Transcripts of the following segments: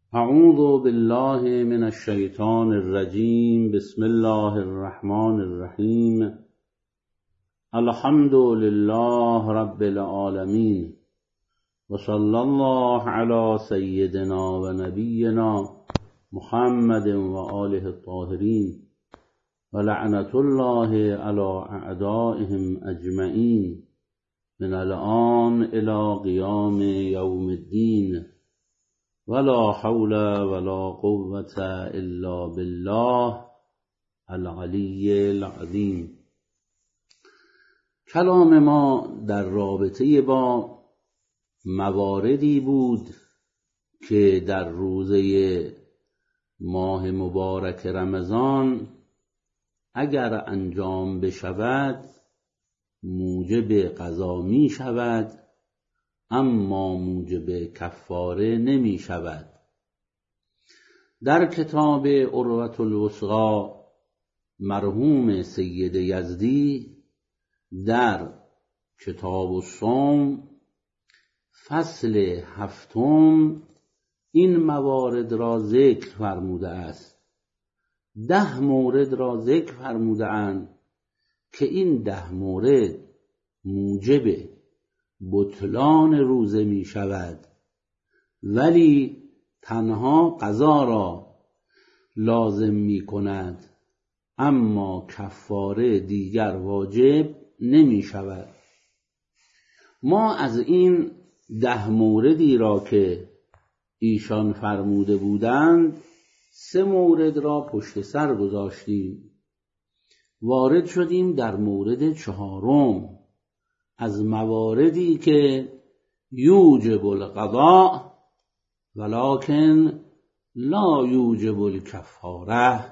اعوذ بالله من الشیطان الرجیم. بسم الله الرحمن الرحیم. الحمد لله رب العالمین و صلی الله علی سیدنا و نبینا محمد و آله الطاهرین و لعنت الله علی اعدائهم اجمعین من الآن الی قیام یوم الدین ولا حول ولا قوة الا بالله العلی العظیم. کلام ما در رابطه با مواردی بود که در روزه ماه مبارک رمضان اگر انجام بشود موجب قضا می شود، اما موجب کفاره نمی شود. در کتاب عروة الوثقی مرحوم سید یزدی در کتاب الصوم فصل 7 این موارد را ذکر فرموده است. 10 مورد را ذکر فرموده اند که این 10 مورد موجب بطلان روزه می شود، ولی تنها قضا را لازم می کند، اما کفاره دیگر واجب نمی شود. ما از این 10 موردی را که ایشان فرموده بودند 3 مورد را پشت سر گذاشتیم، وارد شدیم در مورد 4 از مواردی که یوجب القضاء ولکن لا یوجب الکفاره.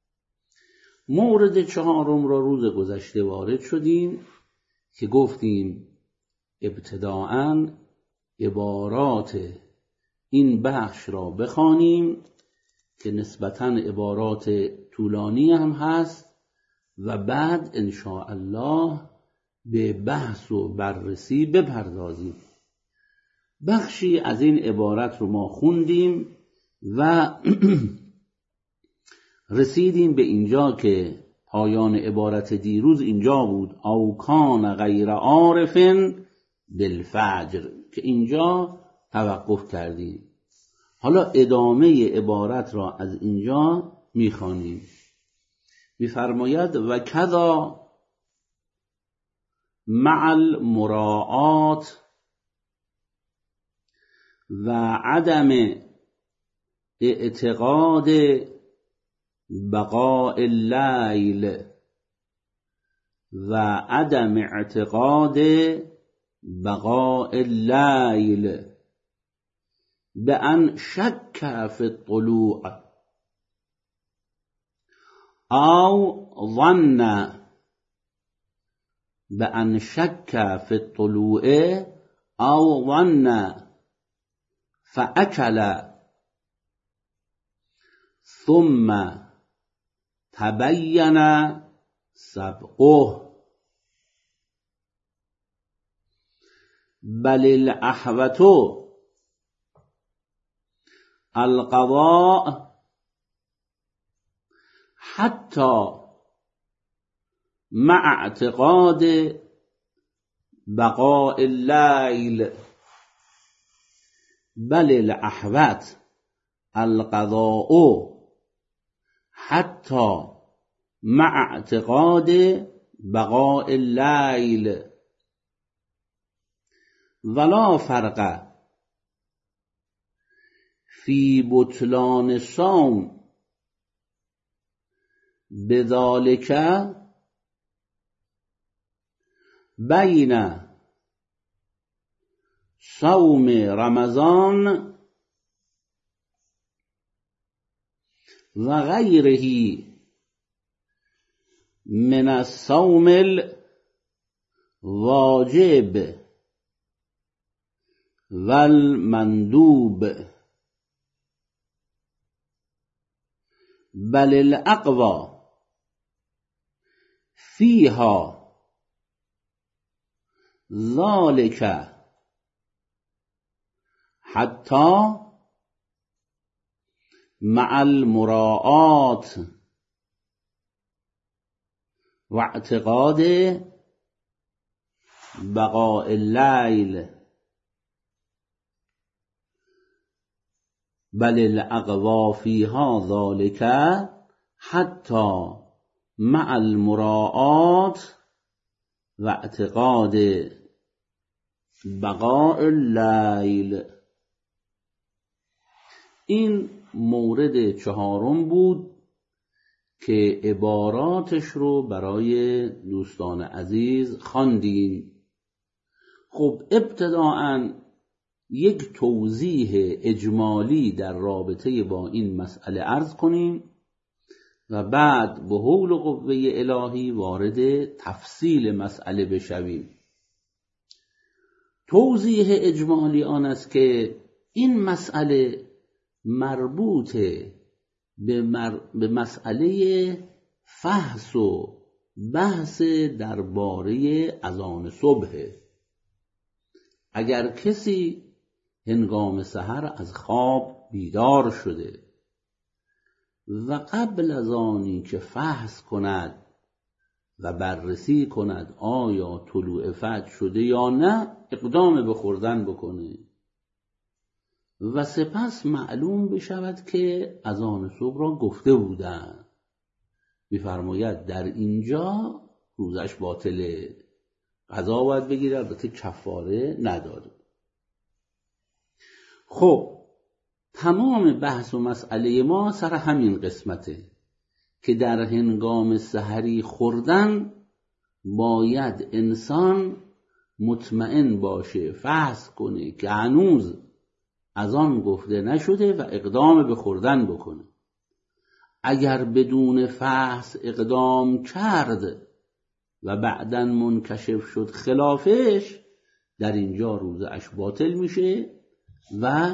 مورد 4 را روز گذشته وارد شدیم که گفتیم ابتداءً عبارات این بخش را بخوانیم که نسبتاً عبارات طولانی هم هست و بعد ان شاء الله به بحث و بررسی بپردازیم. بخشی از این عبارت رو ما خوندیم و رسیدیم به اینجا که پایان عبارت دیروز اینجا بود او کان غیر عارف بالفجر، که اینجا توقف کردیم. حالا ادامه عبارت را از اینجا میخوانیم. میفرماید و کذا مع المراعات و عدم اعتقاد بقاء اللیل و عدم اعتقاد بقاء اللیل بأن شک فی الطلوع او ظن بأن شک فی الطلوع او ظن فأکل ثم تبین سبقه بل الاحوط القضاء حتی مع اعتقاد بقاء اللیل بل الاحوط القضاء حتی مع اعتقاد بقاء اللیل ولا فرق فی بطلان صوم بذلك بین صوم رمضان و غیره من الصوم الواجب والمندوب بل الاقوى فیها ذلك حتی مع المراعات و اعتقاد بقاء اللیل بل الاقوی فیها ذلک حتی مع المراعات و اعتقاد بقاء اللیل. این مورد چهارم بود که عباراتش رو برای دوستان عزیز خواندیم. خب ابتداءً یک توضیح اجمالی در رابطه با این مسئله عرض کنیم و بعد به حول و قوه الهی وارد تفصیل مسئله بشویم. توضیح اجمالی آن است که این مسئله مربوط به مسئله فحص و بحث درباره اذان صبح. اگر کسی هنگام سحر از خواب بیدار شده و قبل از آنی که فحص کند و بررسی کند آیا طلوع فجر شده یا نه، اقدام به خوردن بکنه و سپس معلوم بشود که اذان صبح را گفته بودند، می‌فرماید در اینجا روزش باطله، قضا باید بگیره، البته کفاره نداره. خب تمام بحث و مسئله ما سر همین قسمته که در هنگام سحری خوردن باید انسان مطمئن باشه، فحص کنه که هنوز اذان گفته نشده و اقدام به خوردن بکنه. اگر بدون فحص اقدام کرد و بعداً منکشف شد خلافش، در اینجا روزش باطل میشه و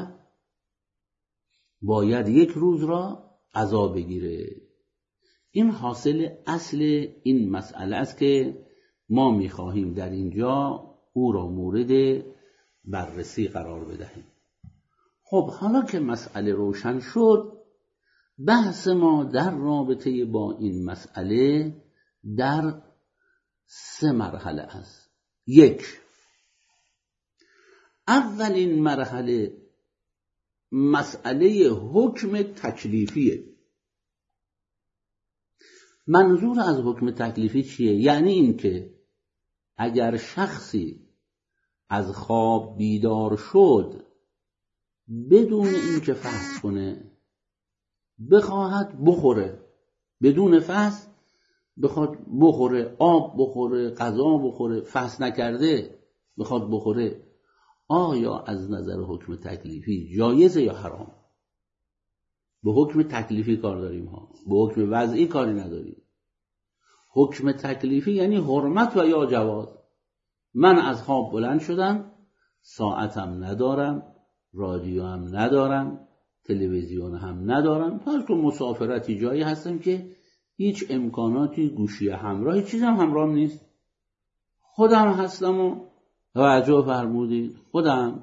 باید یک روز را قضا بگیره. این حاصل اصل این مسئله است که ما میخواهیم در اینجا او را مورد بررسی قرار بدهیم. خب حالا که مسئله روشن شد، بحث ما در رابطه با این مسئله در 3 مرحله است. 1. اولین مرحله مسئله حکم تکلیفیه. منظور از حکم تکلیفی چیه؟ یعنی این که اگر شخصی از خواب بیدار شد بدون اینکه فحص کنه، بخواهد بخوره، بدون فحص بخواد بخوره، آب بخوره، غذا بخوره، فحص نکرده بخواد بخوره، آیا از نظر حکم تکلیفی جایزه یا حرام؟ به حکم تکلیفی کار داریم ها، به حکم وضعی کاری نداریم. حکم تکلیفی یعنی حرمت و یا جواز. من از خواب بلند شدم، ساعتم ندارم، رادیو هم ندارم، تلویزیون هم ندارم، تا که مسافرتی جایی هستم که هیچ امکاناتی، گوشی همراه، چیزم همراهم نیست، خودم هستم و توجه فرمودید، خودم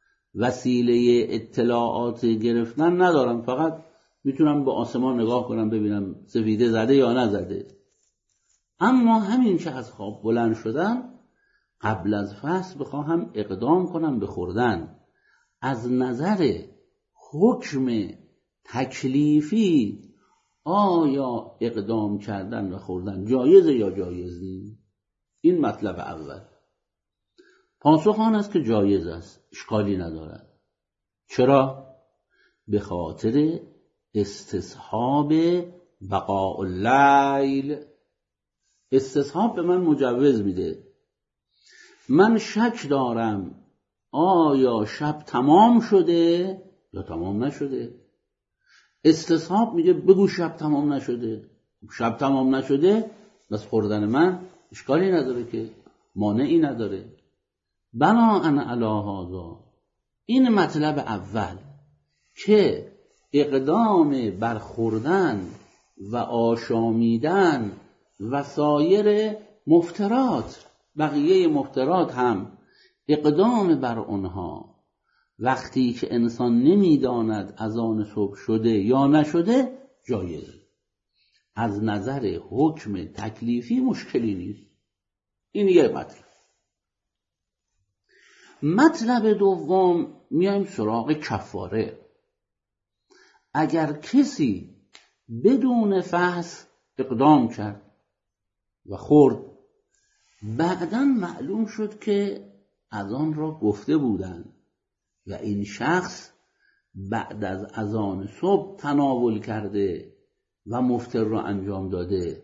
وسیله اطلاعات گرفتن ندارم، فقط میتونم به آسمان نگاه کنم ببینم سفیده زده یا نزده. اما همین که از خواب بلند شدم، قبل از فحص بخواهم اقدام کنم به خوردن، از نظر حکم تکلیفی آیا اقدام کردن و خوردن جایزه یا جایز نیست؟ این مطلب اول. پاسخ آن است که جایز است، اشکالی ندارد. چرا؟ به خاطر استصحاب بقاء اللیل. استصحاب به من مجوز میده. من شک دارم آیا شب تمام شده یا تمام نشده. استصحاب میگه بگو شب تمام نشده. شب تمام نشده، بس خوردن من اشکالی نداره، که مانعی نداره. بناءً علی هذا، این مطلب اول که اقدام بر خوردن و آشامیدن و سایر مفترات، بقیه مفترات هم اقدام بر آنها وقتی که انسان نمیداند اذان صبح شده یا نشده جایزه. از نظر حکم تکلیفی مشکلی نیست. این یه مطلب. مطلب دوم میایم سراغ کفاره. اگر کسی بدون فحص اقدام کرد و خورد، بعداً معلوم شد که اذان را گفته بودند و این شخص بعد از اذان صبح تناول کرده و مفطر را انجام داده،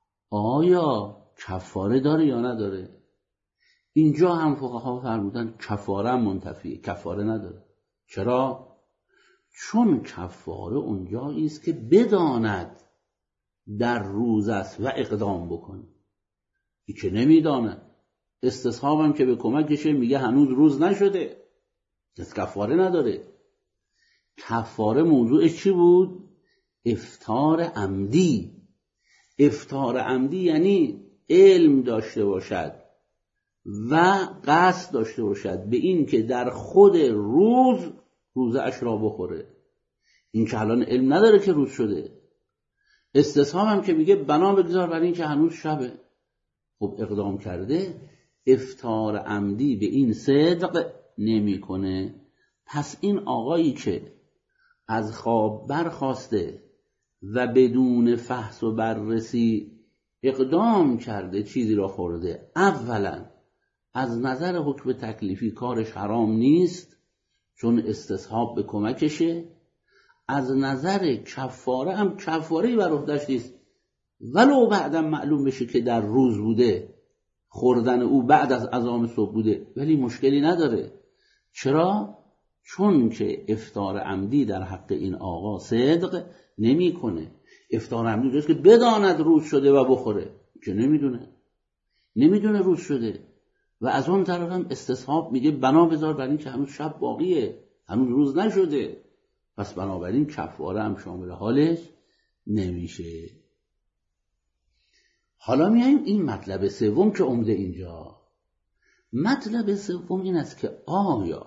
آیا کفاره داره یا نداره؟ اینجا هم فقها فرمودن کفاره منتفیه، کفاره نداره. چرا؟ چون کفاره اونجایی است که بداند در روز است و اقدام بکنه. این که نمیداند، استصحاب هم که به کمکشه میگه هنوز روز نشده، پس کفاره نداره. کفاره موضوعش چی بود؟ افطار عمدی. افطار عمدی یعنی علم داشته باشد و قصد داشته باشد به این که در خود روزه اش را بخوره. این که الان علم نداره که روز شده. استصحاب هم که میگه بنا بگذار برای این که هنوز شبه، خب اقدام کرده. افطار عمدی به این صدق نمیکنه. پس این آقایی که از خواب برخاسته و بدون فحص و بررسی اقدام کرده چیزی را خورده، اولا از نظر حکم تکلیفی کارش حرام نیست چون استصحاب به کمکشه. از نظر کفاره هم کفاره‌ای بر عهده‌اش نیست، ولو بعدا معلوم بشه که در روز بوده، خوردن او بعد از اذان صبح بوده، ولی مشکلی نداره. چرا؟ چون که افطار عمدی در حق این آقا صدق نمیکنه. افطار عمدی جاست که بداند روز شده و بخوره، که نمیدونه روز شده. و از اون طرف هم استصحاب میگه بنا بذار بر این که هنوز شب باقیه، هنوز روز نشده، پس بنابراین کفاره هم شامل حالش نمیشه. حالا میایم این مطلب سوم که عمده اینجا. مطلب سوم این است که آیا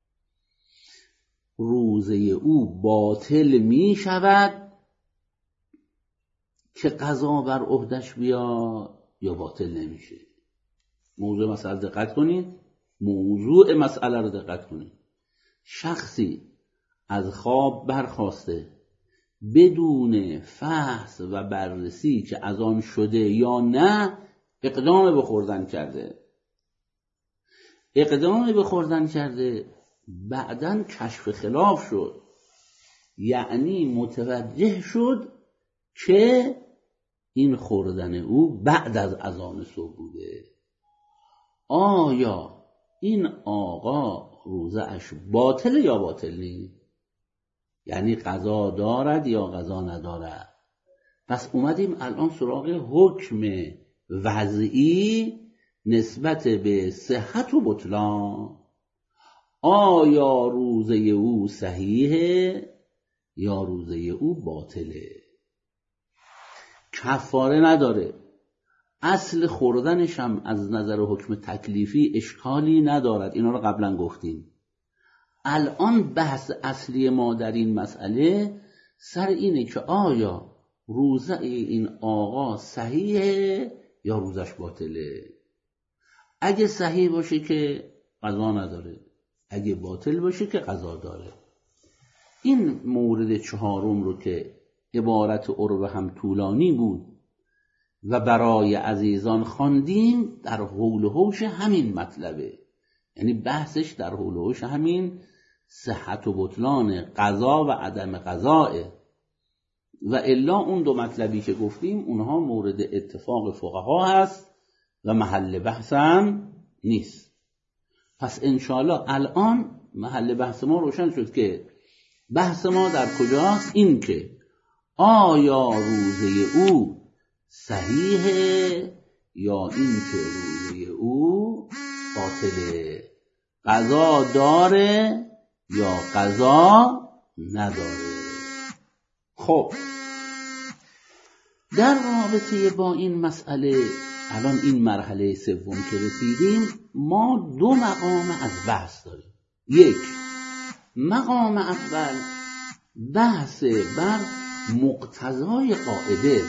روزه او باطل می شود که قضا بر عهدش بیا یا باطل نمیشه؟ موضوع مسئله دقت کنید. موضوع مسئله رو دقت کنید. شخصی از خواب برخاسته بدون فحص و بررسی که از آن شده یا نه اقدام به خوردن کرده، بعداً کشف خلاف شد، یعنی متوجه شد که این خوردن او بعد از اذان صبح بوده. آیا این آقا روزه اش باطل یا باطل نیست؟ یعنی قضا دارد یا قضا ندارد؟ پس اومدیم الان سراغ حکم وضعی نسبت به صحت و بطلان. آیا روزه او صحیحه یا روزه او باطله؟ کفاره نداره. اصل خوردنش هم از نظر حکم تکلیفی اشکالی ندارد. اینا رو قبلا گفتیم. الان بحث اصلی ما در این مسئله سر اینه که آیا روزه این آقا صحیحه یا روزش باطله. اگه صحیح باشه که قضا نداره، اگه باطل باشه که قضا داره. این مورد چهارم رو که عبارت عرب هم طولانی بود و برای عزیزان خواندیم، در حول و حوش همین مطلبه. یعنی بحثش در حول و حوش همین صحت و بطلان قضا و عدم قضاه. و الا اون دو مطلبی که گفتیم اونها مورد اتفاق فقها هست و محل بحث هم نیست. پس انشاءالله الان محل بحث ما روشن شد که بحث ما در کجاست؟ این که آیا روزه او صحیحه یا این که روزه او باطله، قضا داره یا قضا نداره. خب در رابطه با این مسئله الان این مرحله سوم که رسیدیم، ما دو مقام از بحث داریم. یک، مقام اول بحث بر مقتضای قاعده.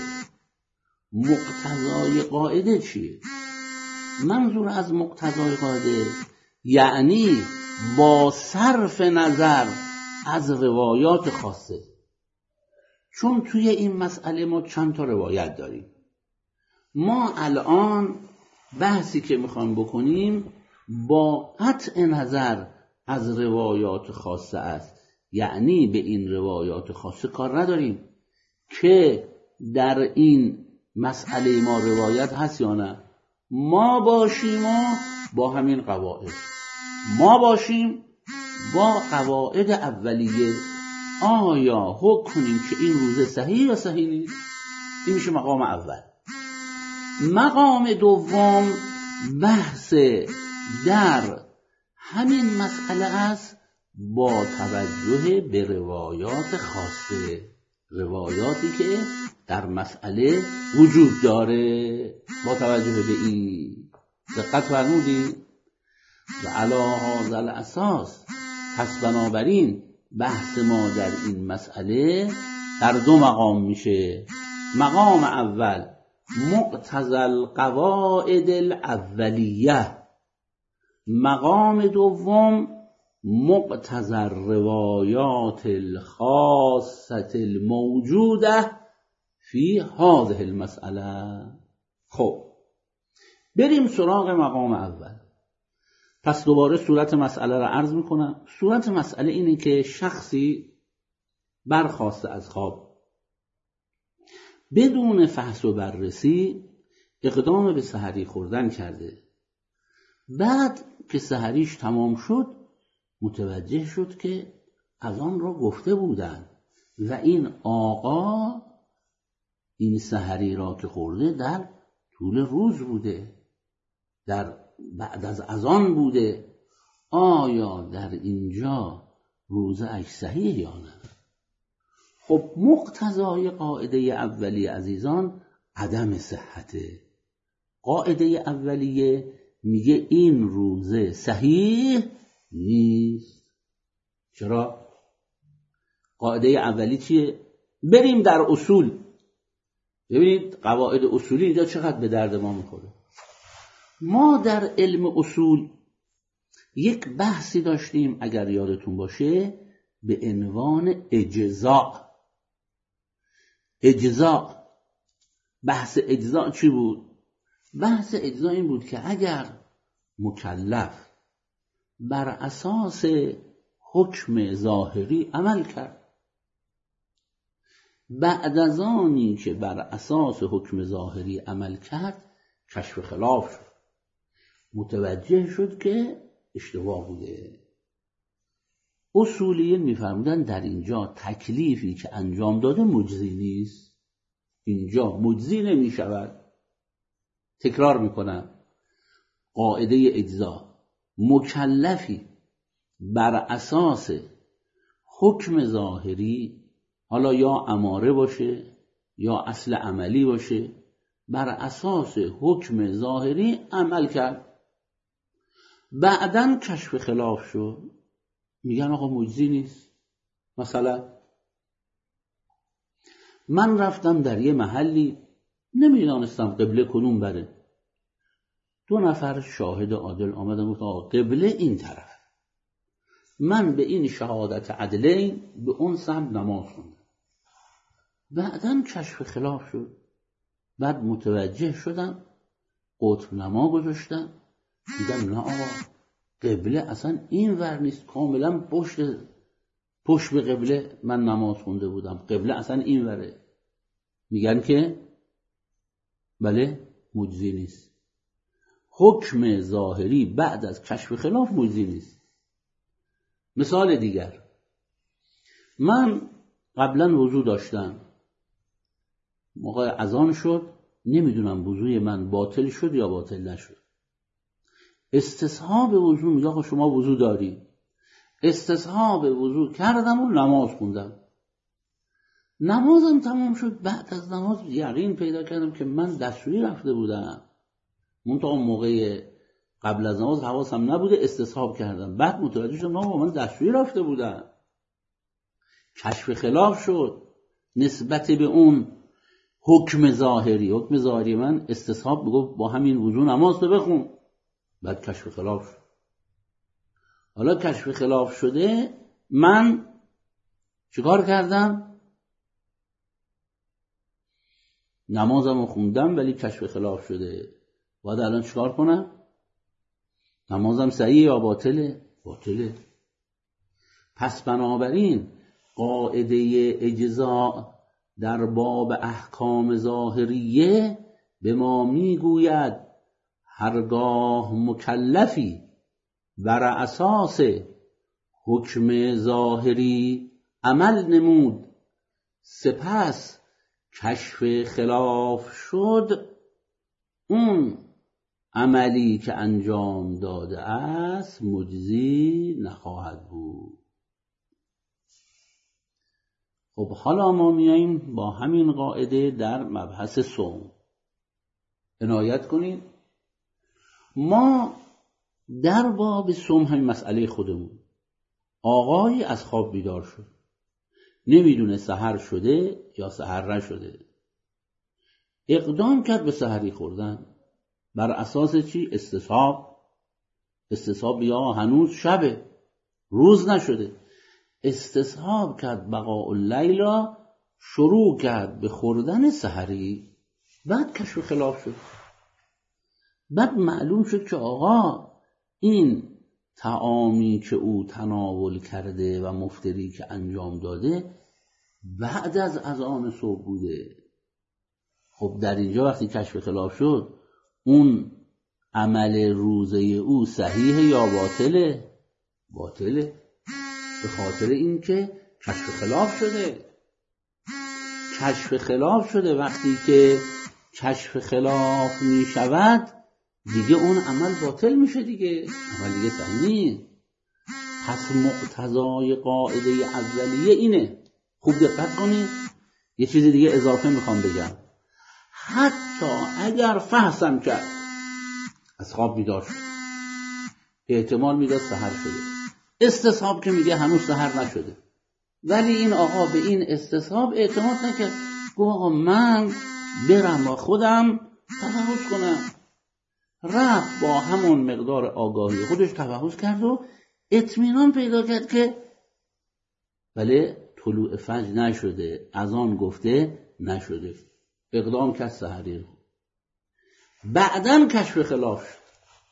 مقتضای قاعده چیه؟ منظور از مقتضای قاعده یعنی با صرف نظر از روایات خاصه. چون توی این مسئله ما چند تا روایت داریم. ما الان بحثی که میخوایم بکنیم با قطع نظر از روایات خاصه است، یعنی به این روایات خاصه کار نداریم که در این مسئله ما روایت هست یا نه. ما باشیم با همین قواعد، ما باشیم با قواعد اولیه، آیا حکم کنیم که این روزه صحیح یا صحیح نیست. این میشه مقام اول. مقام دوم بحث در همین مسئله است با توجه به روایات خاصه، روایاتی که در مسئله وجود داره. با توجه به این دقت فرمودید و علی هذا الاساس، پس بنابراین بحث ما در این مسئله در دو مقام میشه. مقام اول مقتضی القواعد الاولیه، مقام دوم مقتضی الروایات الخاصه الموجوده فی هذه المسئله. خب بریم سراغ مقام اول. پس دوباره صورت مسئله را عرض میکنم. صورت مسئله اینه که شخصی برخاسته از خواب، بدون فحص و بررسی اقدام به سحری خوردن کرده. بعد که سحریش تمام شد متوجه شد که اذان را گفته بودن و این آقا این سحری را که خورده در طول روز بوده، در بعد از اذان بوده. آیا در اینجا روزه اش صحیح یا نه؟ خب مقتضای قاعده اولیه عزیزان عدم صحته. قاعده اولیه میگه این روزه صحیح نیست. چرا؟ قاعده اولی چیه؟ بریم در اصول. ببینید قواعد اصولی اینجا چقدر به درد ما میخوره. ما در علم اصول یک بحثی داشتیم اگر یادتون باشه به عنوان اجزاء. بحث اجزاء چی بود؟ بحث اجزاء این بود که اگر مکلف بر اساس حکم ظاهری عمل کرد، بعد از آنی که بر اساس حکم ظاهری عمل کرد کشف خلاف شد، متوجه شد که اشتباه بوده. اصولیین میفرمودن در اینجا تکلیفی که انجام داده مجزی نیست، اینجا مجزی نمی شود. تکرار میکنم، قاعده اجزا، مکلفی بر اساس حکم ظاهری، حالا یا اماره باشه یا اصل عملی باشه، بر اساس حکم ظاهری عمل کرد، بعداً کشف خلاف شد، میگن آقا مجزی نیست. مثلا من رفتم در یه محلی نمیدانستم قبله کدوم بره، 2 نفر شاهد عادل آمدن گفتن آقا قبله این طرف. من به این شهادت عدلین به اون سمت نماز خوندم، بعداً کشف خلاف شد، بعد متوجه شدم قطب نما گذاشتم، دیدم نه آقا قبله اصلا این ور نیست، کاملا پشت به قبله من نماز خونده بودم، قبله اصلا این وره. میگن که بله مجزی نیست. حکم ظاهری بعد از کشف خلاف مجزی نیست. مثال دیگر، من قبلا وضو داشتم، موقع اذان شد، نمیدونم وضوی من باطل شد یا باطل نشد. استصحاب وضو میگه آقا شما وضو داری. استصحاب وضو کردم و نماز خوندم، نمازم تمام شد. بعد از نماز یقین پیدا کردم که من دستشویی رفته بودم، منتها موقع قبل از نماز حواسم نبوده، استصحاب کردم، بعد متوجه شدم با من دستشویی رفته بودم، کشف خلاف شد نسبت به اون حکم ظاهری. حکم ظاهری من استصحاب بگفت با همین وضو نماز تو بخون، بعد کشف خلاف شد. حالا کشف خلاف شده، من چیکار کردم؟ نمازمو خوندم ولی کشف خلاف شده، باید الان چیکار کنم؟ نمازم صحیحه یا باطله؟ باطله. پس بنابراین قاعده اجزاء در باب احکام ظاهریه به ما میگوید هرگاه مکلفی بر اساس حکم ظاهری عمل نمود سپس کشف خلاف شد، اون عملی که انجام داده است مجزی نخواهد بود. خب حالا ما میاییم با همین قاعده در مبحث صوم. عنایت کنید، ما در باب صوم همین مسئله خودمون، آقایی از خواب بیدار شد، نمیدونه سحر شده یا سحر نشده، اقدام کرد به سحری خوردن بر اساس چی؟ استصحاب یا هنوز شبه، روز نشده، استصحاب کرد بقاء اللیلا، شروع کرد به خوردن سحری، بعد کشف خلاف شد. بعد معلوم شد که آقا این طعامی که او تناول کرده و مفطری که انجام داده بعد از اذان صبح بوده. خب در اینجا وقتی کشف خلاف شد، اون عمل روزه او صحیحه یا باطله؟ باطله، به خاطر اینکه کشف خلاف شده. کشف خلاف شده، وقتی که کشف خلاف می شود دیگه اون عمل باطل میشه، دیگه عمل دیگه صحیح نیست. پس مقتضای قاعده اولیه اینه. خوب دقت کنید، یه چیز دیگه اضافه میخوام بگم. حتی اگر فحصم کرد از خواب بیدار شد، احتمال میداد سحر شده، استصحاب که میگه هنوز سحر نشده، ولی این آقا به این استصحاب اعتماد نکرد، گفت آقا من برم با خودم تفحص کنم. رفت با همون مقدار آگاهی خودش تفحص کرد و اطمینان پیدا کرد که بله طلوع فجر نشده، اذان گفته نشده، اقدام کرد سحری. بعداً کشف خلاف شد،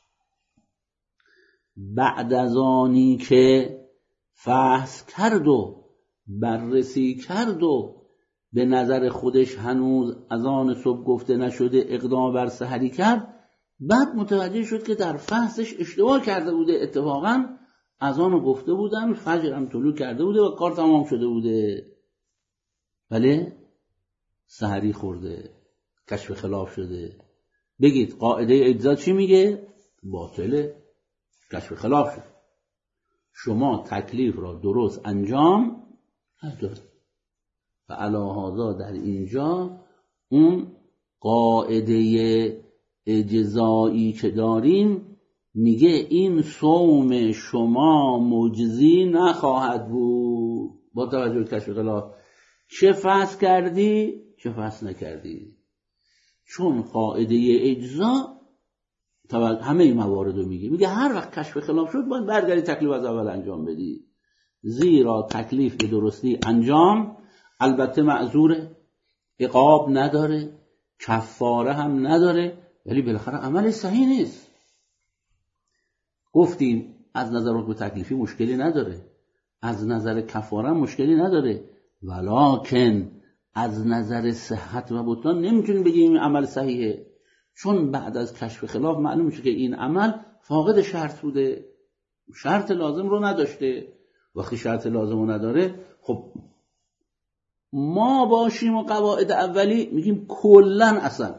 بعد از آنی که فحص کرد و بررسی کرد و به نظر خودش هنوز اذان صبح گفته نشده، اقدام بر سحری کرد، بعد متوجه شد که در فحصش اشتباه کرده بوده، اتفاقاً اذان گفته بودن، فجر هم طلوع کرده بوده و کار تمام شده بوده، بله سحری خورده، کشف خلاف شده. بگید قاعده اجزا چی میگه؟ باطله، کشف خلاف شد. شما تکلیف را درست انجام نداد و علی هذا در اینجا اون قاعده اجزایی که داریم میگه این صوم شما مجزی نخواهد بود با توجه به کشف خلاف. چه فحص کردی چه فحص نکردی، چون قاعده اجزا همه این موارد رو میگه هر وقت کشف خلاف شد باید برگردی تکلیف از اول انجام بدی، زیرا تکلیف به درستی انجام البته معذوره، عقاب نداره، کفاره هم نداره، ولی بالاخره عمل صحیح نیست. گفتیم از نظر حکم تکلیفی مشکلی نداره، از نظر کفاره مشکلی نداره، ولکن از نظر صحت و بطلان نمیتونیم بگیم این عمل صحیحه، چون بعد از کشف خلاف معلوم میشه که این عمل فاقد شرط بوده، شرط لازم رو نداشته. وقتی شرط لازم رو نداره، خب ما باشیم و قواعد اولی میگیم کلن اصلا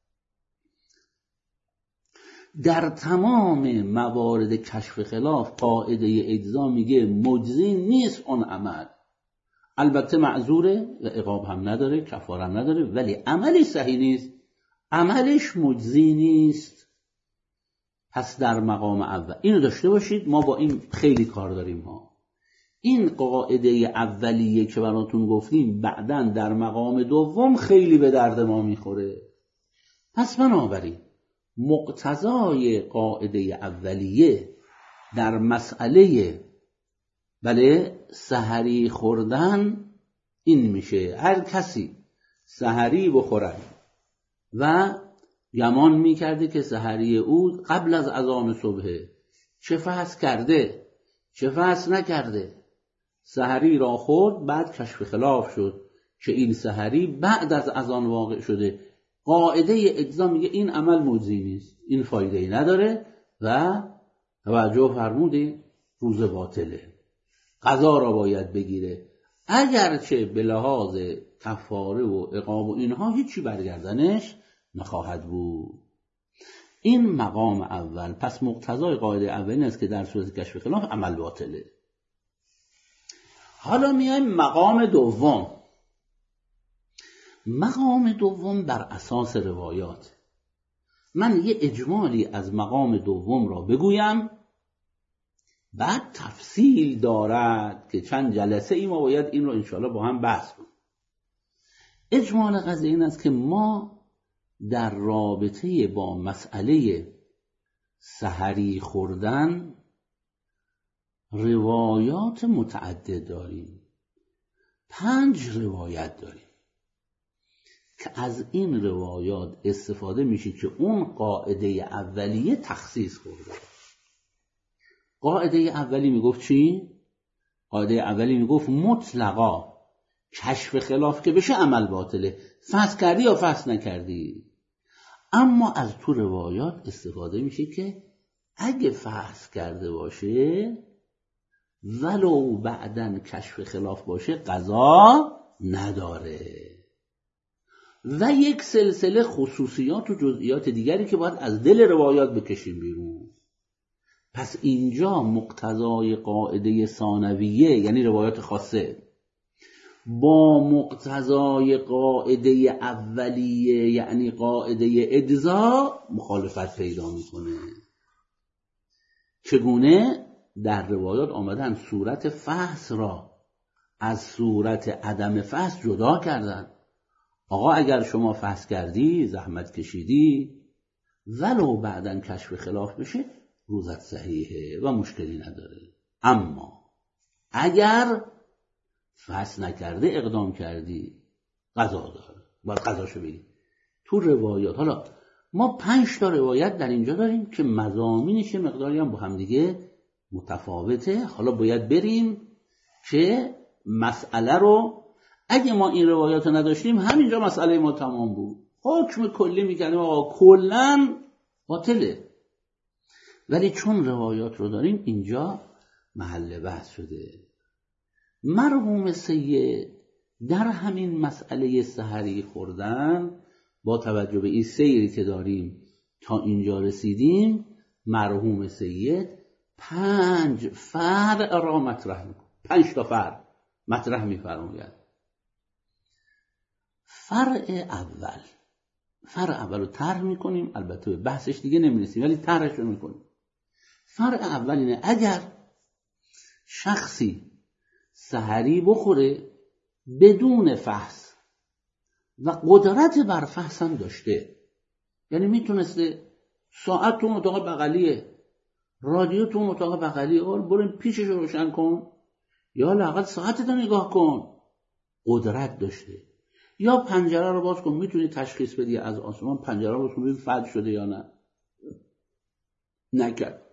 در تمام موارد کشف خلاف قاعده اجزا میگه مجزی نیست اون عمل، البته معذوره و عقاب هم نداره، کفاره هم نداره، ولی عملی صحیح نیست، عملش مجزی نیست. پس در مقام اول اینو داشته باشید. ما با این خیلی کار داریم ها. این قاعده اولیه که براتون گفتیم بعداً در مقام دوم خیلی به درد ما میخوره. پس بنابراین مقتضای قاعده اولیه در مسئله سحری خوردن این میشه: هر کسی سحری بخورد و گمان میکرده که سحری او قبل از اذان صبح، چه فحص کرده چه فحص نکرده، سحری را خورد، بعد کشف خلاف شد که این سحری بعد از اذان واقع شده، قاعده اجزا میگه این عمل مجزی نیست، این فایده‌ای نداره و توجه فرمودید روزه باطله، قضا را باید بگیره، اگرچه به لحاظ کفاره و عقاب و اینها هیچی برگردنش نخواهد بود. این مقام اول. پس مقتضای قاعده اول این است که در صورت کشف خلاف عمل باطله. حالا میایم مقام دوم. مقام دوم بر اساس روایات. من یه اجمالی از مقام دوم را بگویم، بعد تفصیل دارد که چند جلسه ای ما باید این رو انشاءالله با هم بحث کنیم. اجمال قضیه این است که ما در رابطه با مسئله سحری خوردن روایات متعدد داریم. 5 روایت داریم که از این روایات استفاده میشه که اون قاعده اولیه تخصیص خورده. قاعده اولی میگفت چی؟ قاعده اولی میگفت مطلقا کشف خلاف که بشه عمل باطله، فحص کردی یا فحص نکردی. اما از تو روایات استفاده میشه که اگه فحص کرده باشه ولو بعدن کشف خلاف باشه قضا نداره. و یک سلسله خصوصیات و جزئیات دیگری که باید از دل روایات بکشیم بیرون. پس اینجا مقتضای قاعده ثانویه یعنی روایات خاصه با مقتضای قاعده اولیه یعنی قاعده اجزا مخالفت پیدا میکنه. چگونه؟ در روایات آمدن صورت فحص را از صورت عدم فحص جدا کردن. آقا اگر شما فحص کردی، زحمت کشیدی، ولو بعدن کشف خلاف بشه روزت صحیحه و مشکلی نداره. اما اگر فحص نکرده اقدام کردی قضا داره، باید قضاشو بگیری. تو روایات حالا ما 5 تا روایت در اینجا داریم که مضامینش مقداری هم با هم دیگه متفاوته. حالا باید بریم که مسئله رو، اگه ما این روایات رو نداشتیم همینجا مسئله ما تمام بود، حکم کلی میکنیم آقا کلن باطله. ولی چون روایات رو داریم اینجا محل بحث شده. مرحوم سید در همین مسئله سحری خوردن با توجه به این سیری که داریم تا اینجا رسیدیم، مرحوم سید 5 فرع را مطرح میکنه. 5 تا فرع مطرح میفرماید. فرع اول رو طرح میکنیم، البته به بحثش دیگه نمیرسیم ولی طرحش رو میکنیم. فرع اول اینه اگر شخصی سحری بخوره بدون فحص و قدرت بر فحص هم داشته، یعنی میتونسته ساعت تو اتاق بغلیه، رادیو تو اتاق بغلیه، بریم پیشش رو روشن کن یا لااقل ساعتت رو نگاه کن، قدرت داشته. یا پنجره رو باز کن، میتونی تشخیص بدی از آسمان پنجره رو باز کن ببین فتح شده یا نه. نکرد.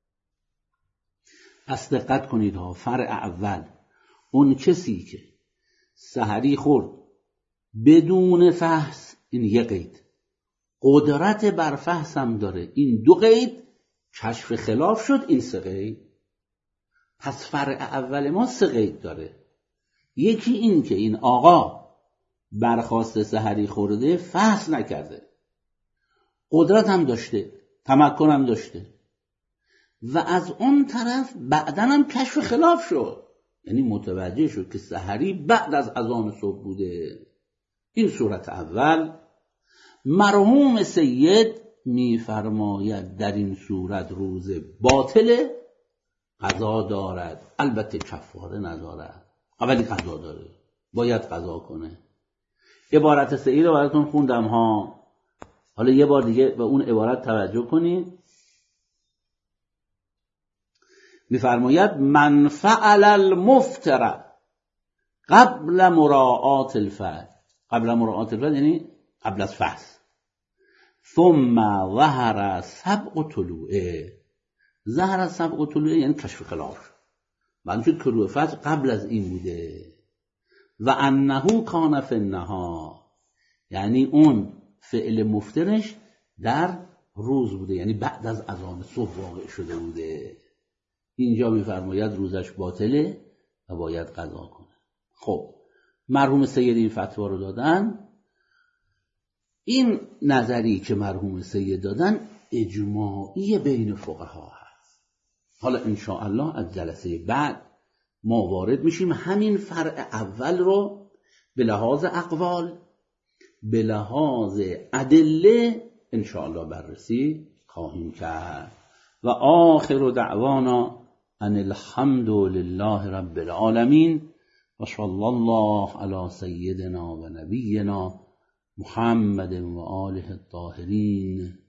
پس دقت کنید ها. فرع اول اون کسی که سحری خورد بدون فحص، این یک قید، قدرت بر فحص هم داره، این 2 قید، کشف خلاف شد، این 3 قید. پس فرع اول ما 3 قید داره. یکی این که این آقا برخواست سحری خورده، فحص نکرده، قدرت هم داشته، تمکن هم داشته، و از اون طرف بعدن هم کشف خلاف شد، یعنی متوجه شد که سحری بعد از اذان صبح بوده. این صورت اول. مرحوم سید میفرماید در این صورت روزه باطله، قضا دارد، البته کفاره ندارد، اولی قضا داره، باید قضا کنه. عبارت سعی رو براتون خوندم ها، حالا یه بار دیگه به اون عبارت توجه کنید. میفرماید من فعل المفتر قبل مراعات الفجر. قبل مراعات الفجر یعنی قبل از فجر. ثم ظهر سبق طلوعه. ظهر سبق طلوعه یعنی کشف خلاف، معلوم شد طلوع فجر قبل از این بوده. و انه کان فی النهار، یعنی اون فعل مفترش در روز بوده، یعنی بعد از اذان صبح واقع شده بوده. اینجا میفرماید روزش باطله و باید قضا کنه. خب مرحوم سید این فتوا رو دادن. این نظری که مرحوم سید دادن اجماعی بین فقها هست. حالا انشاءالله از جلسه بعد ما وارد میشیم همین فرع اول رو به لحاظ اقوال، به لحاظ ادله انشاءالله بررسی خواهیم کرد. و آخر دعوانا ان الحمد لله رب العالمین و صلی الله علی سیدنا و نبینا محمد و آله الطاهرین.